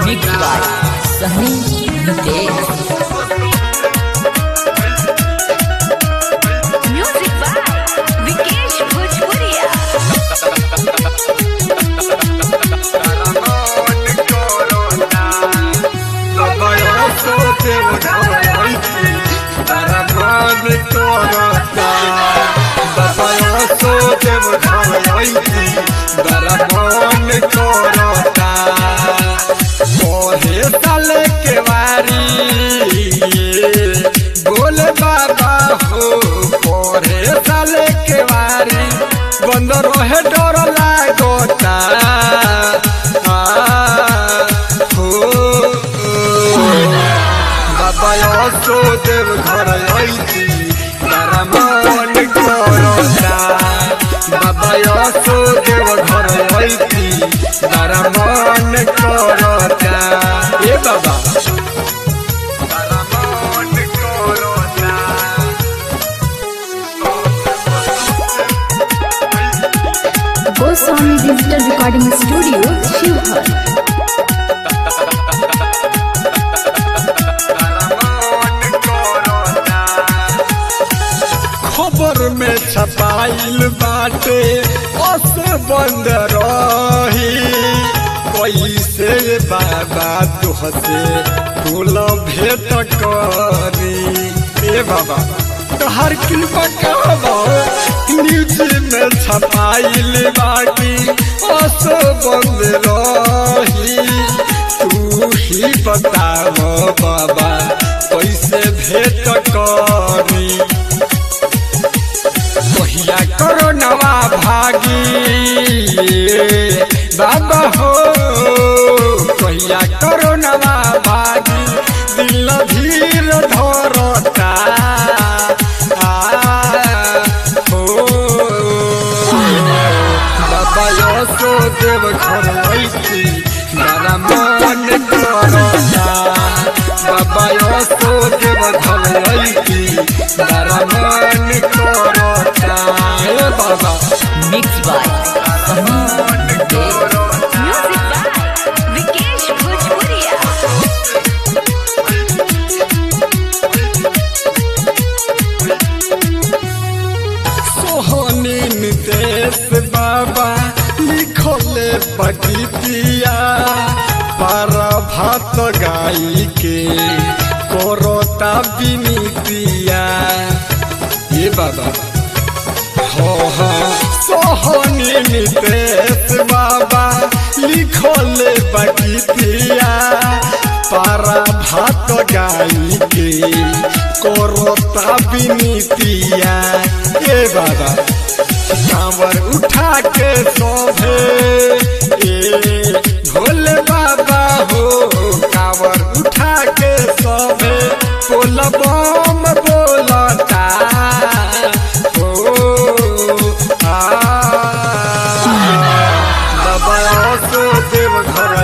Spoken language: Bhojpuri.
Mix by Sunny Nitesh. Music by Vikesh Bhojpuriya. साले के वारी बोले बाबा हो पढ़े साले के वारी बंद रहे डर लागोता हो बाबा सो देव घर अइती तारा मन करता बाबा सो देव घर अइती तारा मन करता ए बाबा तारा मन करता Goswami digital recording studio Sheohar. खबर में छपाइल बाटे अस बंद रही कैसे बाबा तुहसे फूल भेंट करी ए बाबा तोहर कृपा कहबो न्यूज में छपाइल बाटी अस बंद रही तू ही बताओ बाबा कैसे भेंट करी कहिया कोरोनावा भागी बाबा हो कहिया कोरोनावा भागी दिल धीर धरता हो बाबा सो देव घर अइती तारा मन करता बाबा सो देव घर अइती तारा मन करता हे बाबा mix by Sunny Nitesh. Music by Vikesh Bhojpuriya. सोहनी नितेश बाबा लिखले बगीतिया पर भात गाई के कोरोता बिनीतिया ये बाबा हो सोहनी नितेश बाबा लिखले बगीतिया पर भात गाई के कोरोता बिनीतिया ए बाबा कांवर उठा के सोभे ए भोले बाबा हो कांवर उठा के सोभे बोल बम बोलता हो बाबा सो देव घर